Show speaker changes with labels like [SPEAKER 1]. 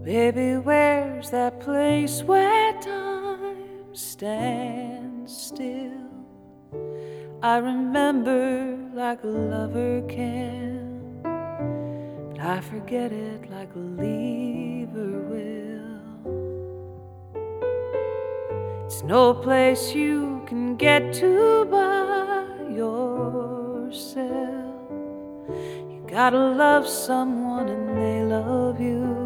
[SPEAKER 1] Baby, where's that place where time stands still? I remember like a lover can, but I forget it like a lever will. It's no place you can get to by yourself. You gotta love someone and they love you.